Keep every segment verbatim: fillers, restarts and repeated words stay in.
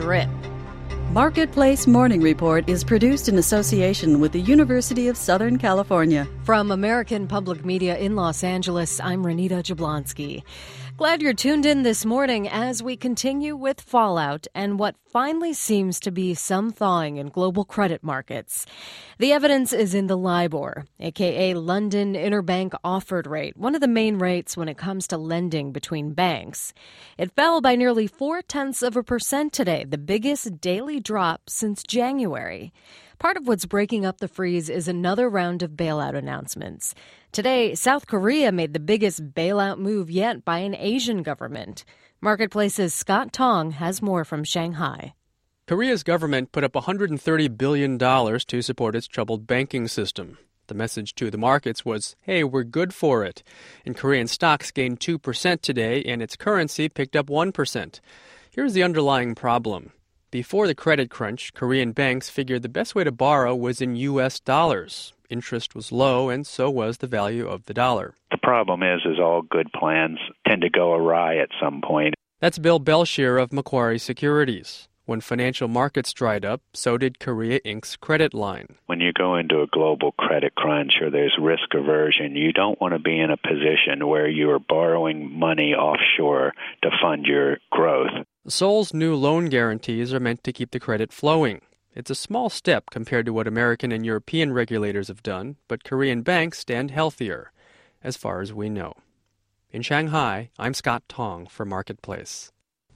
drip. Marketplace Morning Report is produced in association with the University of Southern California. From American Public Media in Los Angeles, I'm Renita Jablonski. Glad you're tuned in this morning as we continue with fallout and what finally seems to be some thawing in global credit markets. The evidence is in the LIBOR, aka London Interbank Offered Rate, one of the main rates when it comes to lending between banks. It fell by nearly four-tenths of a percent today, the biggest daily drop since January. Part of what's breaking up the freeze is another round of bailout announcements. Today, South Korea made the biggest bailout move yet by an Asian government. Marketplace's Scott Tong has more from Shanghai. Korea's government put up one hundred thirty billion dollars to support its troubled banking system. The message to the markets was, hey, we're good for it. And Korean stocks gained two percent today, and its currency picked up one percent. Here's the underlying problem. Before the credit crunch, Korean banks figured the best way to borrow was in U S dollars. Interest was low, and so was the value of the dollar. The problem is, is all good plans tend to go awry at some point. That's Bill Belshire of Macquarie Securities. When financial markets dried up, so did Korea Incorporated's credit line. When you go into a global credit crunch or there's risk aversion, you don't want to be in a position where you are borrowing money offshore to fund your growth. Seoul's new loan guarantees are meant to keep the credit flowing. It's a small step compared to what American and European regulators have done, but Korean banks stand healthier, as far as we know. In Shanghai, I'm Scott Tong for Marketplace.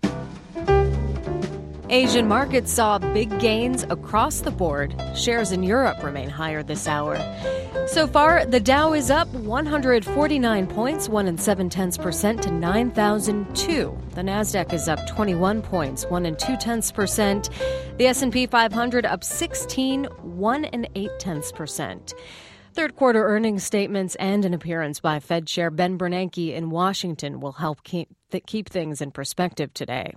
Asian markets saw big gains across the board. Shares in Europe remain higher this hour. So far, the Dow is up one hundred forty-nine points, one and seven tenths percent to nine thousand two. The Nasdaq is up twenty-one points, one and two tenths percent. The S and P five hundred up sixteen, one and eight tenths percent. Third quarter earnings statements and an appearance by Fed Chair Ben Bernanke in Washington will help keep th- keep things in perspective today.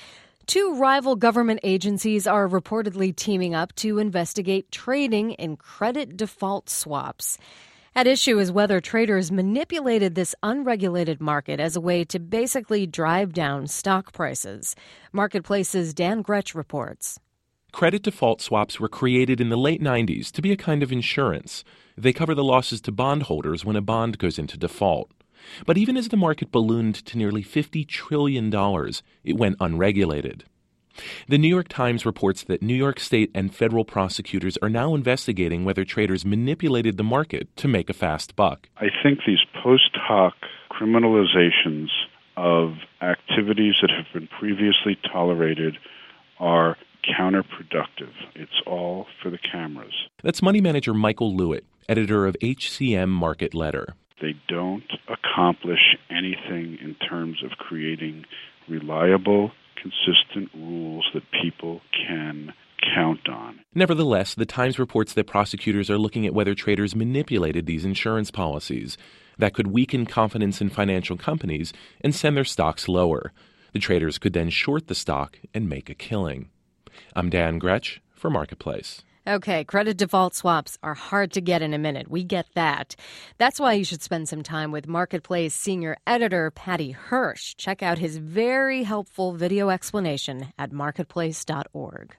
Two rival government agencies are reportedly teaming up to investigate trading in credit default swaps. At issue is whether traders manipulated this unregulated market as a way to basically drive down stock prices. Marketplace's Dan Gretsch reports. Credit default swaps were created in the late nineties to be a kind of insurance. They cover the losses to bondholders when a bond goes into default. But even as the market ballooned to nearly fifty trillion dollars, it went unregulated. The New York Times reports that New York State and federal prosecutors are now investigating whether traders manipulated the market to make a fast buck. I think these post hoc criminalizations of activities that have been previously tolerated are counterproductive. It's all for the cameras. That's money manager Michael Lewitt, editor of H C M Market Letter. They don't accomplish anything in terms of creating reliable, consistent rules that people can count on. Nevertheless, the Times reports that prosecutors are looking at whether traders manipulated these insurance policies. That could weaken confidence in financial companies and send their stocks lower. The traders could then short the stock and make a killing. I'm Dan Gretsch for Marketplace. Okay, credit default swaps are hard to get in a minute. We get that. That's why you should spend some time with Marketplace senior editor Patty Hirsch. Check out his very helpful video explanation at marketplace dot org.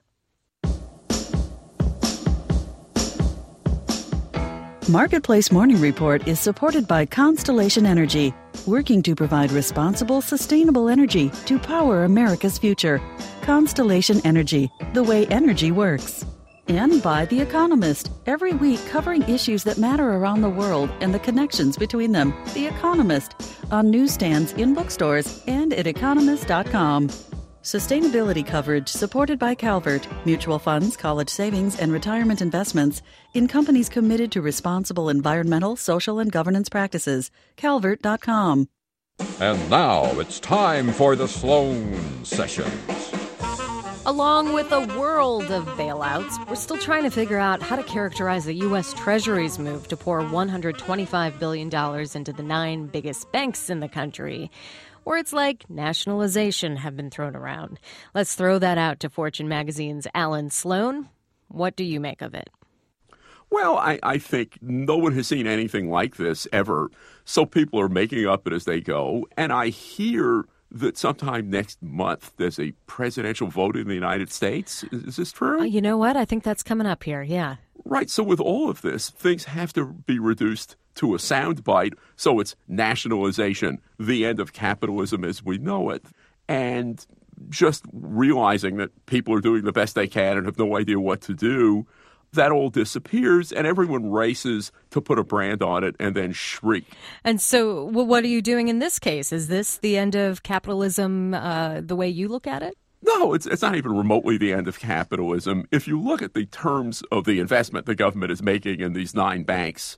Marketplace Morning Report is supported by Constellation Energy, working to provide responsible, sustainable energy to power America's future. Constellation Energy, the way energy works. And by The Economist, every week covering issues that matter around the world and the connections between them. The Economist, on newsstands, in bookstores, and at economist dot com. Sustainability coverage supported by Calvert, mutual funds, college savings, and retirement investments in companies committed to responsible environmental, social, and governance practices. calvert dot com. And now it's time for the Sloan Sessions. Along with a world of bailouts, we're still trying to figure out how to characterize the U S. Treasury's move to pour one hundred twenty-five billion dollars into the nine biggest banks in the country. Words like nationalization have been thrown around. Let's throw that out to Fortune magazine's Alan Sloan. What do you make of it? Well, I, I think no one has seen anything like this ever, so people are making up it as they go. And I hear that sometime next month there's a presidential vote in the United States. Is, is this true? Uh, you know what? I think that's coming up here, yeah. Right. So with all of this, things have to be reduced to a soundbite. So it's nationalization, the end of capitalism as we know it. And just realizing that people are doing the best they can and have no idea what to do, that all disappears and everyone races to put a brand on it and then shriek. And so well, what are you doing in this case? Is this the end of capitalism uh, the way you look at it? No, it's it's not even remotely the end of capitalism. If you look at the terms of the investment the government is making in these nine banks,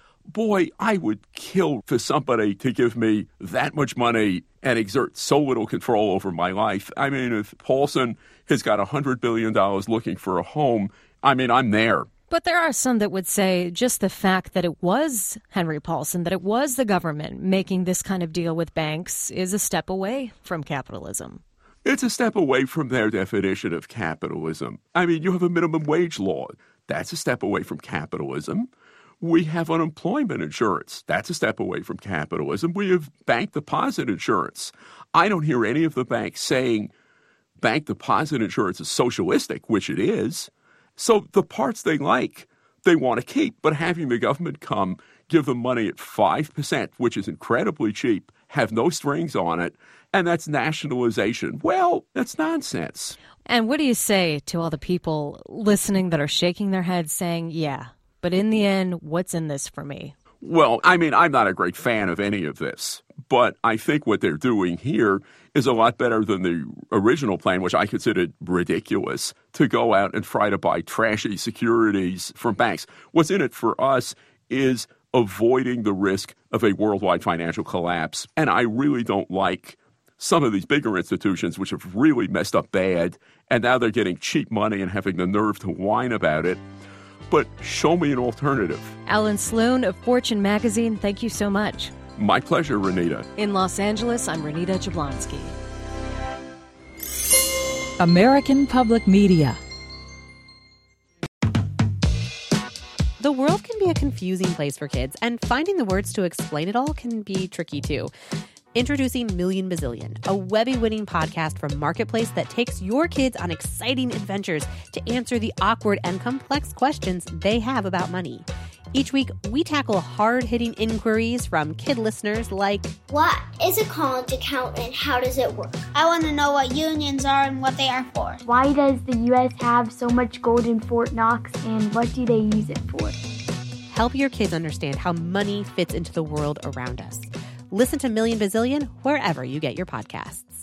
boy, I would kill for somebody to give me that much money and exert so little control over my life. I mean, if Paulson has got one hundred billion dollars looking for a home, I mean, I'm there. But there are some that would say just the fact that it was Henry Paulson, that it was the government making this kind of deal with banks is a step away from capitalism. It's a step away from their definition of capitalism. I mean, you have a minimum wage law. That's a step away from capitalism. We have unemployment insurance. That's a step away from capitalism. We have bank deposit insurance. I don't hear any of the banks saying bank deposit insurance is socialistic, which it is. So the parts they like, they want to keep. But having the government come, give them money at five percent, which is incredibly cheap, have no strings on it, and that's nationalization. Well, that's nonsense. And what do you say to all the people listening that are shaking their heads saying, yeah, but in the end, what's in this for me? Well, I mean, I'm not a great fan of any of this, but I think what they're doing here is a lot better than the original plan, which I considered ridiculous, to go out and try to buy trashy securities from banks. What's in it for us is avoiding the risk of a worldwide financial collapse. And I really don't like some of these bigger institutions, which have really messed up bad, and now they're getting cheap money and having the nerve to whine about it. But show me an alternative. Alan Sloan of Fortune Magazine, thank you so much. My pleasure, Renita. In Los Angeles, I'm Renita Jablonski. American Public Media. The world can be a confusing place for kids, and finding the words to explain it all can be tricky too. Introducing Million Bazillion, a Webby-winning podcast from Marketplace that takes your kids on exciting adventures to answer the awkward and complex questions they have about money. Each week, we tackle hard-hitting inquiries from kid listeners like, what is a college account and how does it work? I want to know what unions are and what they are for. Why does the U S have so much gold in Fort Knox and what do they use it for? Help your kids understand how money fits into the world around us. Listen to Million Bazillion wherever you get your podcasts.